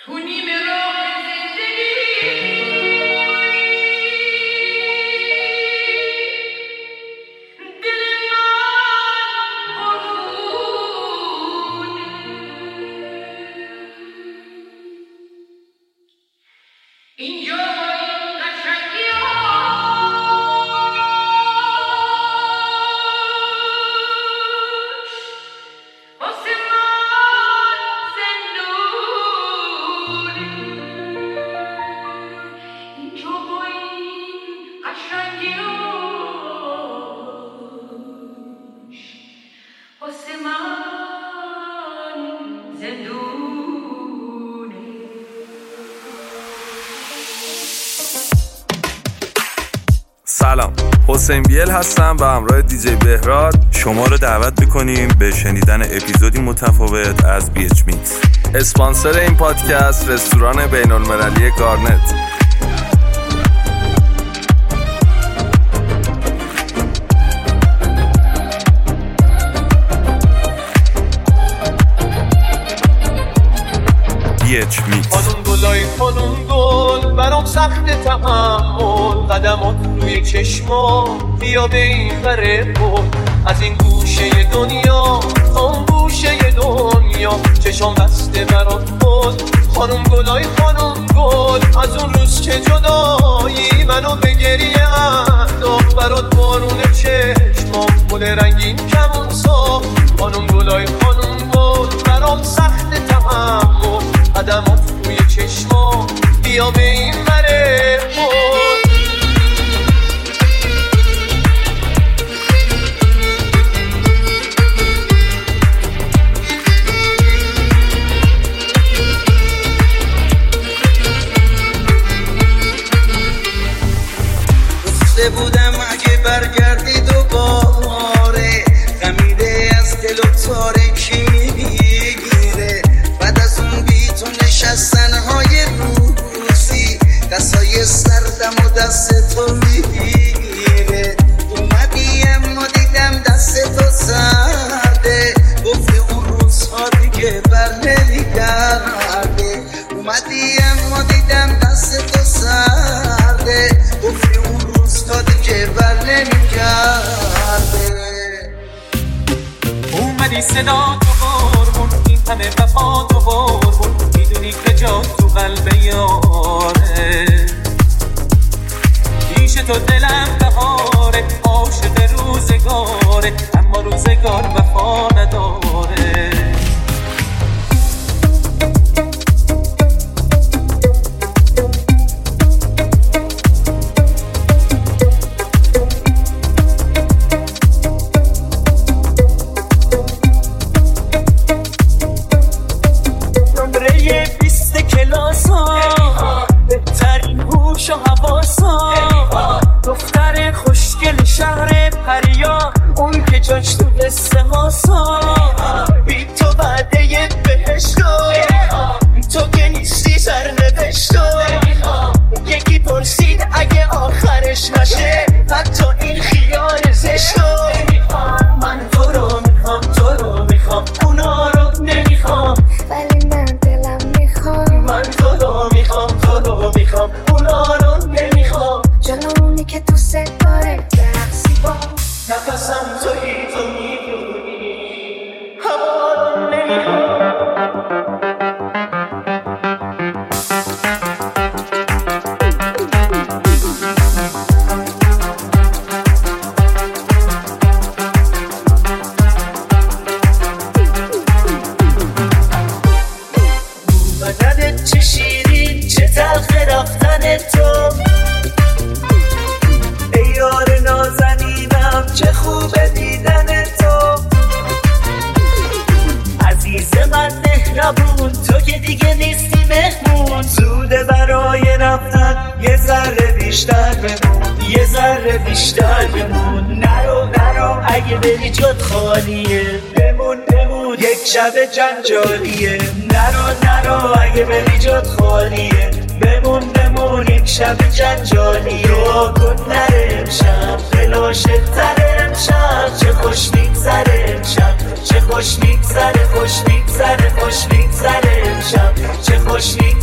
سلام، حسین بیل هستم و همراه دیجی بهراد شما رو دعوت می‌کنیم به شنیدن اپیزودی متفاوت از BH میکس. اسپانسر این پادکست رستوران بین‌المللی گارنت. BH میکس. خانم گلای خانم گل برام سخت تحمل، قدمات روی چشما بیا به این بره بود، از این گوشه دنیا آن گوشه دنیا چشام بسته برات بود. خانم گلای خانم گل از اون روز که جدایی منو به گریه انداخت، برات بارون چشمام گل رنگین کمون ساخت. خانم گلای خانم گل برام سخت تحمل، قدمات روی چشما بیا به این بره بود. گفته بودم اگه برگردی دوباره، خمیده از دل و تارکی میگیره، بعد از اون بی تو نشستنهای روزی دستای سردم و دست تو میگیره. اومدی اما دیدم دست تو سرده، گفتی اون روزها دیگه بر نمیگرده. اومدی اما دیدم دست تو سرده، گفتی اون روزها دیگه بر نمیگرده. اومدی صدا تو قربون، این همه وفا تو قربون، میدونی که جا تو قلب یاره، پیش تو دلم بهاره، عاشق روزگاره، اما روزگار وفا نداره. بهترین هوش و حواسا، دختر خوشگل شهر پریا، اون که جاش تو قصه هاسا، بی تو وعده بهشتو، تو که نیستی سرنوشتو. یکی پرسید اگه آخرش نشه حتی این خیال زشتو، من تو رو میخوام تو رو میخوام، اونا رو نمیخوام ولی من دلم میخوام، من تو رو میخوام تو رو میخوام، اونا رو نمیخوام، جلومونی که دوست داره برقصی با نفسم تویی تو میدونی، هوا رو نمیخوام. بدنت چه شیرین چه تلخ رفتن تو، ای یار نازنینم چه خوبه دیدن تو. عزیز من مهربون تو که دیگه نیستی مهمون، زوده برای رفتن یه ذره بیشتر بمون، یه ذره بیشتر بمون. نرو نرو اگه بری جات خالیه، بمون بمون یک شب جنجالیه. نرو نرو اگه بری جات خالیه، بمون بمون یک شب جنجالیه. دعا کن نره امشب خلاشه تره امشب، چه خوش میگذره امشب، چه خوش میگذره خوش میگذره خوش میگذره امشب، چه خوش میگذره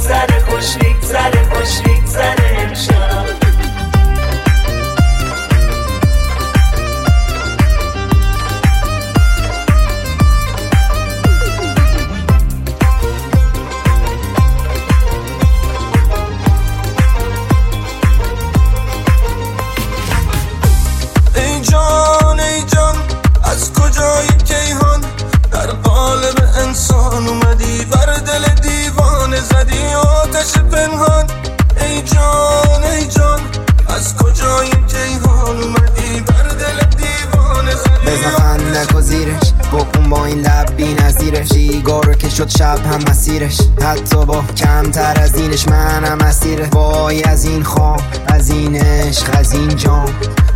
دل دیوانه زدی آتش پنهان. ای جان ای جان از کجا این کیهان اومدی بر دل دیوانه زدی. بزن خندک و زیرش بکن با این لب بی نظیرش. سیگارو که شد شب هم مسیرش، حتی با کمتر از اینش منم اسیره. وای از این خواب، از این عشق، از این جام.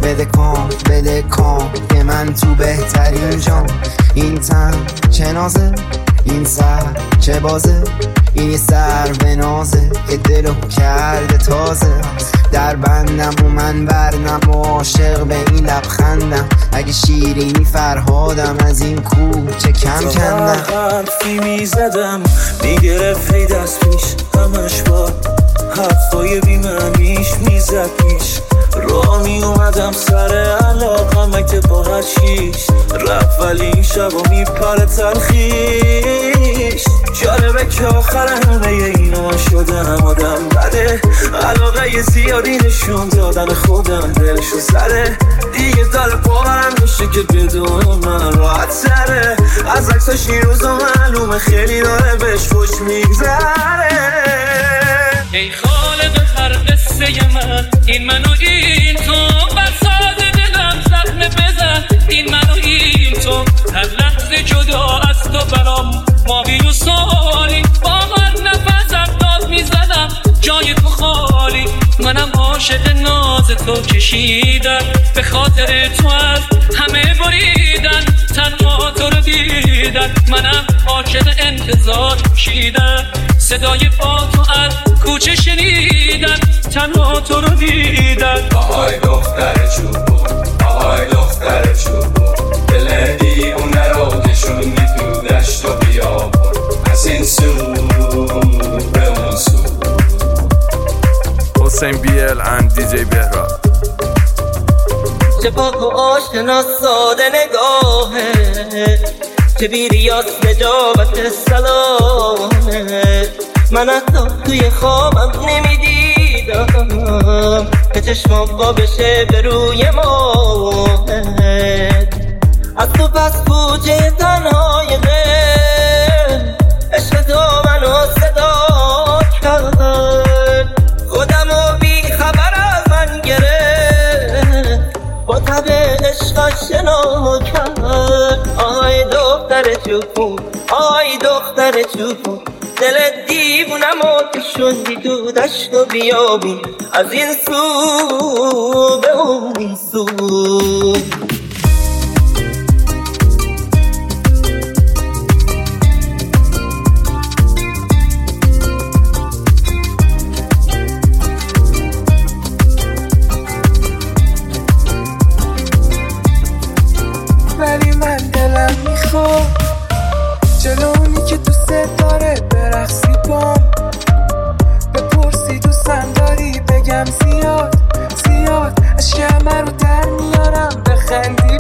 بده کام که من تو بهترین جام. این تن چه نازه، این سر چه بازه. این یه سر به نازه که دلو کرده تازه. در بندم و من برنم و عاشق به این لبخندم. اگه شیرینی فرهادم از این کوچه کم کندم. حرفی میزدم میگرفت هی دست پیش، همش با حرفای بیمعنیش میزد پیش. راه میومدم سر علاقم که با هر چیش رفت، ولی این شب و میپره تلخیش. جالبه که آخر همه اینا من شدم آدم بده. علاقه زیادی نشون دادن خودم دلشو زده. دیگه دل باورم میشه که بدون من راحت سره. از عکساش این روزا معلومه خیلی داره بهش خوش میگذره. ای خالق هر قصه من، این من و این تو. بر ساده دلم زخمه بزن، این من و این تو. هر لحظه جدا از تو برام ماهی و سالی. با هر نفسم داد میزدم جای تو خالی. منم عاشق ناز تو کشیدم، به خاطر تو از همه بریدن. تنها تو رو دیدن، منم عاشق انتظار کشیدم. صدای پا تو از کوچه شنیدن، تنها تو رو دیدن. آهای دختر چوبون، آهای دختر چوبون. دل دیوونه رو کشوندی تو دشت و بیابون. از این سو به اون سو. حسین بیل and DJ بهراد. چه پاک و آشنا ساده نگاهه، چه بیریاس نجابت سلامه. من حتی توی خوابم نمیدیدم که چشمام با بشه به روی ماه. از تو پس کوچه تنهای غیر عشق تو منو صدا کرد. خودمو بی خبر از من گرفت، با تب عشق آشنا کرد. آی دختر چوبون، آی دختر چوبون. دل دیوونم و کشوندی تو دشت و بیابون. از این سو به اون سو. ولی من دلم میخواد جلو اونی که دوست داره برقصی بام. بپرسی دوستم داری بگم زیاد زیاد. عشق همه رو در میارم بخندی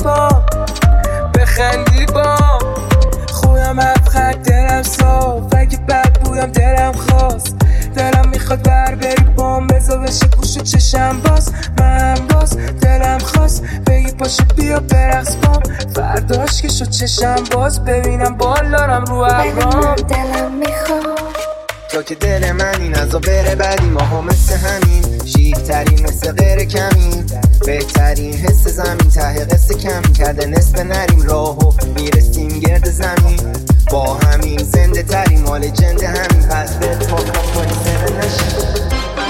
بام. خویم افخر دلم صاف، اگه بد بویم دلم خواست. دلم میخواد بر بری بام، بزا بشه گوش و چشم باز. من باز دلم خواست بگی پاشو بیا برقص بام. فرداش که شد چشم باز، ببینم بالارم رو ابرام. دلم میخواد تا که دل من این ازا بره بعدی ماها مثل همین. شیکترین مثل غیر کمین، بهترین حس زمین. ته قصه کمی کرده نصف نریم راهو میرسیم گرد زمین. با همین زنده ترین مال جنده همین. پس دل پاک کنی سره نشید.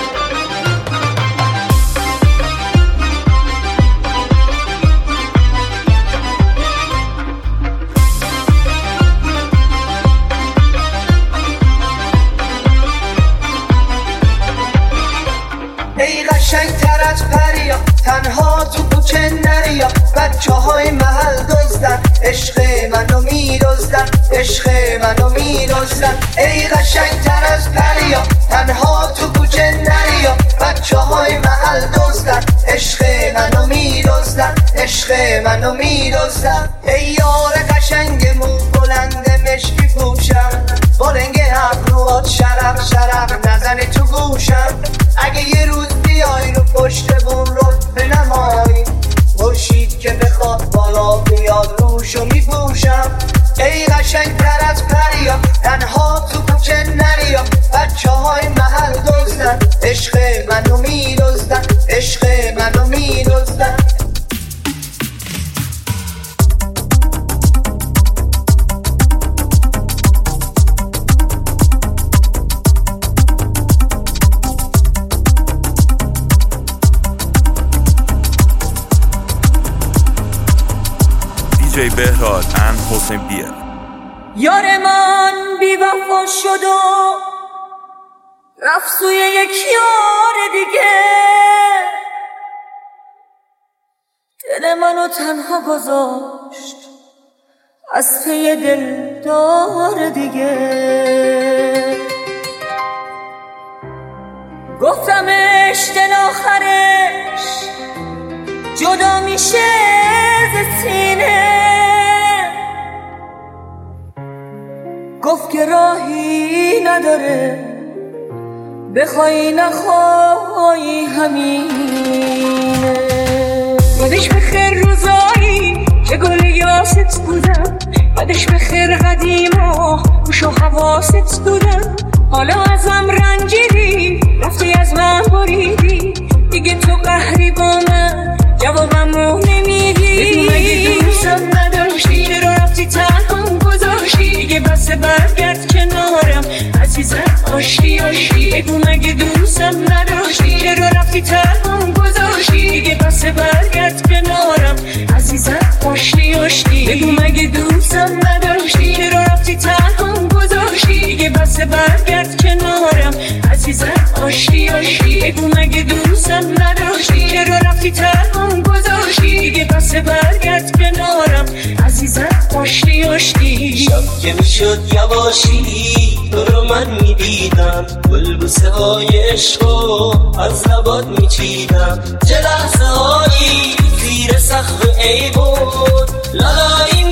ای قشنگ تر از پریا، تنها تو کوچه نریا. بچه های محل دزدن، عشق منو میدزدن، عشق منو میدزدن. ای قشنگ تر از پریا، تنها تو کوچه نریا. بچه های محل دزدن، عشق منو میدزدن، عشق منو میدزدن. ای یار قشنگ مو بلند مشکی پوشم، با رنگ ابروات شرق شرق نزنه تو گوشم. اگه یه روز بیای رو پشت بون رو بنمایی، خورشید که بخواد بالا بیاد روشو میپوشم. ای قشنگ تر از پریا، تنها تو کوچه دیجی بهراد and حسین بیل. یار من بی وفا شد و رفت سوی یک یار دیگه، دل منو تنها گذاشت از پی دلدار دیگه. گفتمش دل آخرش جدا میشه ز سینه، گفت که راهی نداره بخوای نخوای همینه. یادش بخیر روزایی که گل یاست بودم، یادش بخیر قدیما گوش و حواست بودم. حالا ازم رنجیدی رفتی از من بریدی، دیگه تو قهری با من جوابم رو نمیدی. مگه دوستم نداشتی چرا رفتی تنهام گذاشتی؟ دیگه بس برگرد کنارم عزیزم آشتی آشتی. بگو مگه دوستم نداشتی چرا رفتی تنهام گذاشتی؟ دیگه بس برگرد کنارم عزیزم آشتی آشتی. بگو مگه دوستم نداشتی چرا رفتی تنهام گذاشتی؟ دیگه بس برگرد کنارم عزیزم آشتی آشتی. بگو مگه دوستم نداشتی چرا رفتی تنهام گذاشتی؟ دیگه بس برگرد کنارم عزیزم آشتی آشتی. شب که میشد یواشی تو رو من میدیدم، بلبوسه های عشقو از لبات میچیدم. چه لحظه هایی زیر سقف ای بود لالایی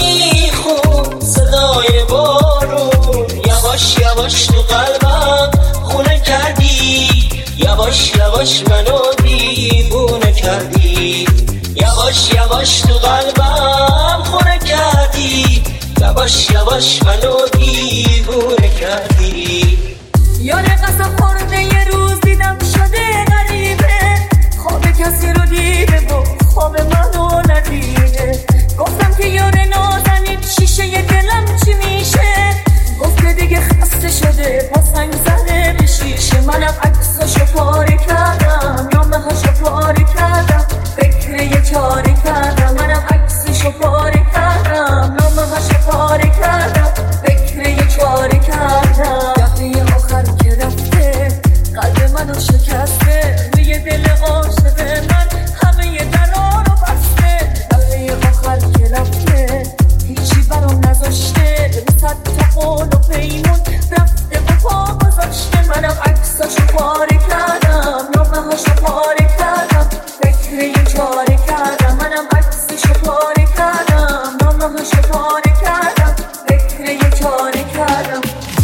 میخون صدای بارون. یواش یواش تو قلبم خونه کردی، یواش یواش منو دیوونه کردی. یواش یواش تو قلبم خونه کردی، یواش یواش منو دیوونه کردی. یاد قسم خورده یه روز دیدم شده غریبه، خواب کسی رو دیده و خواب منو ندیده. گفتم که یار نازنین شیشه ی دلم چی میشه؟ گفت که دیگه خسته شده با سنگ زده به شیشه. منم عکساشو پاره کردم نامه‌هاشو پاره کردم، فکر یه چاره کردم. منم عکسشو پاره کردم نامه‌هاشو پاره کردم، فکر یه چاره کردم. دفعه آخر که رفته قلب منو شکسته، روی دل عاشق من همه درا رو بسته. دفعه آخر که رفته هیچی برام نذاشته، صد تا قول و پیمون رفته و پا گذاشته. منم عکساشو پاره کردم نامه‌هاشو پاره کردم، فکر یه چاره کردم. منم عکسشو پاره کردم نامه‌هاشو پاره کردم، فکر یه چاره کردم.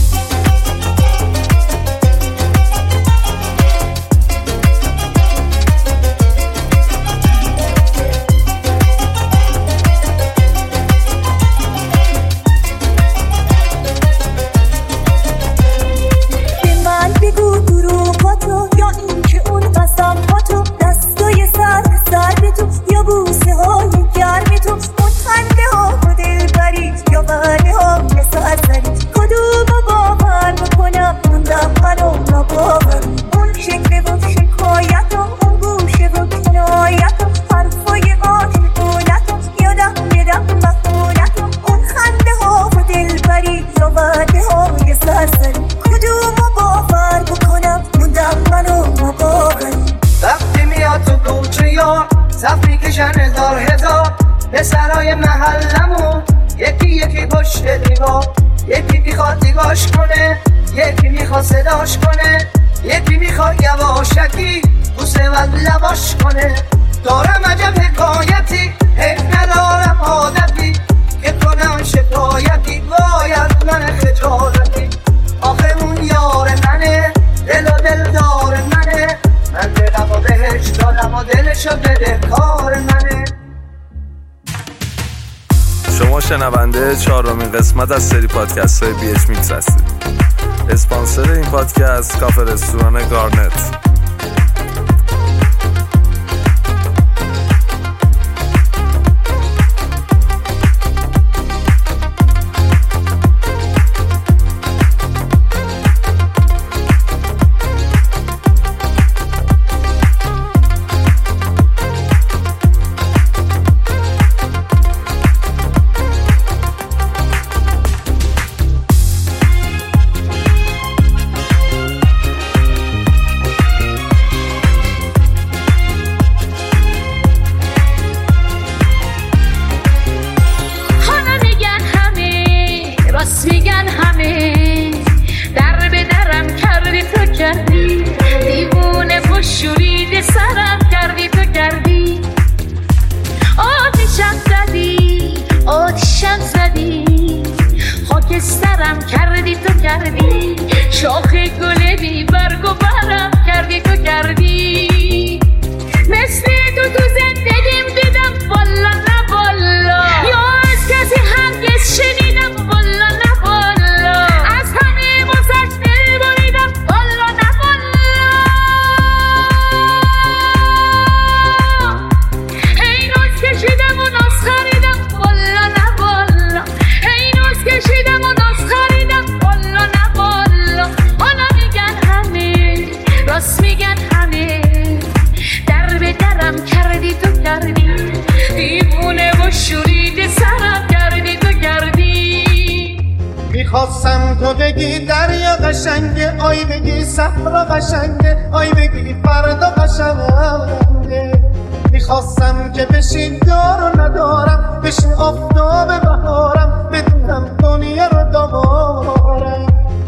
پسرای محلمون یکی یکی پشت دیوار، یکی میخواد نگاش کنه، یکی میخواد صداش کنه، یکی میخواد یواشکی بوسه و لباش کنه. دارم عجب حکایتی حیف ندارم عادتی که کنم شکایتی، باید من خجالتی. آخه اون یار منه دل و دلدار منه، من دلم و بهش دادم و دلشو بده کار منه. شما شنونده 4مین قسمت از سری پادکست های بی اچ میکس هستید. اسپانسر این پادکست کافه رستوران گارنت. شاخ گل بی برگ و برم کردی تو کردی، مثل تو زندگیم دیدم والا نه والا، یا از کسی هرگز شنیدم والا نه والا، از همه واسش دل بریدم والا نه والا. هی ناز کشیدم و ناز خریدم والا نه والا، هی ناز کشیدم و ناز خریدم والا نه والا. حالا میگن همه راست میگن همه، در به درم کردی تو کردی، دیوونه و شورید سرم کردی تو کردی. میخواستم تو بگی دریا قشنگه، آی بگی صحرا قشنگه، آی بگی فردا قشنگه. میخواستم که بشی دار و ندارم، بشی آفتاب بهارم، بدونم دنیا رو دارم.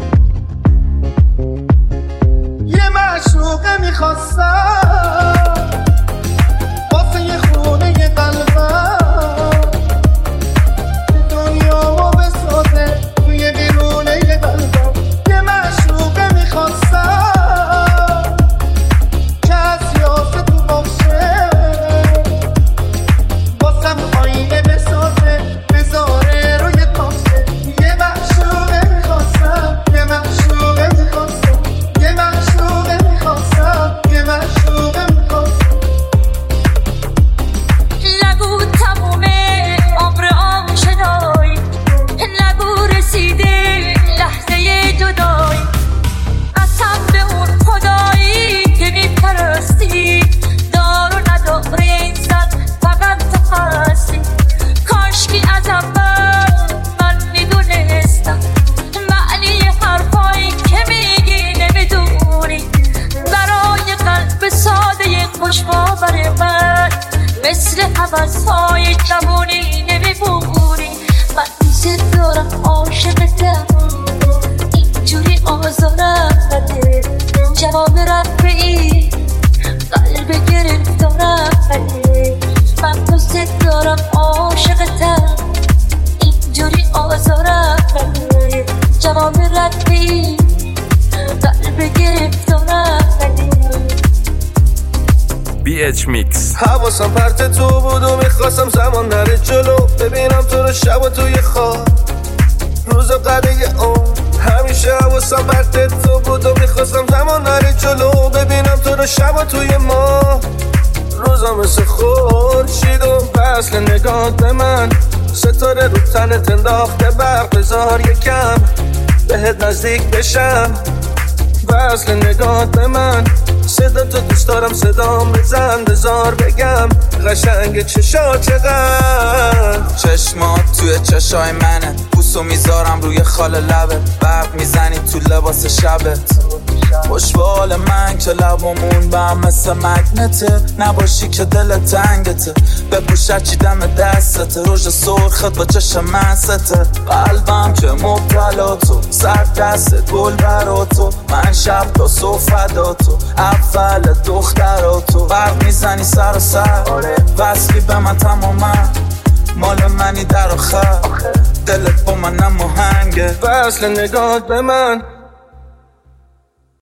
یه معشوقه میخواستم واسه یه خونه یه قلبم، دنیا رو بسازه توی بیرونه یه قلبم. یه معشوقه میخواستم که از یاسه تو باشه، واسم آینه بسازه بذاره روی تاشه. یه معشوقه میخواستم، یه معشوقه میخواستم، یه معشوقه میخواستم، یه معشوقه میخواستم. نگو تمومه عمر آشنایی، نگو رسیده لحظه جدایی، قسم به اون خدایی که میپرستی، دار و ندار این زن فقط تو هستی. کاشکی از اول من میدونستم معنی حرفایی که میگی نمیدونی، برای قلب ساده خوشباور من مثل حوضهای جوانی نمیبونی. من دوست دارم عاشقتم، اینجوری آزارم بده، جواب رفت ای قلب گرفتارم بده. من دوست دارم عاشقتم، اینجوری آزارم بده، جواب رفت ای قلب گرفتارم بده. BH Mix. حواسم پرت تو بود و میخواستم زمان نره جلو، ببینم تو رو شب و توی خواب روز قده اون. همیشه حواسم پرت تو بود و میخواستم زمان نره جلو، ببینم تو رو شب و توی ما روزا مثل خورشید و وصل نگاه به من، ستاره رو تنت انداخته برق، بذار یکم بهت نزدیک بشم. وصل نگاه به من، صدا تو دوست دارم، صدام بزن بذار بگم قشنگ چشا چقدر. چشمات توی چشای منه، بوسو میذارم روی خال لبت، برق میزنی تو لباس شبت. خوشبال من که لبامون به هم مثل مگنته، نباشی که دل تنگته، بپوش چی دم دستته، روژ سرخت با چشم مسته. قلبم که مبتلا تو، سر دست گل برا تو، من شب تا صبح فدا تو، اول دخترا تو. برق میزنی سر و سر، وصلی به من تماما، مال منی در آخر، دلت با من نماهنگه. وصل نگاه به من،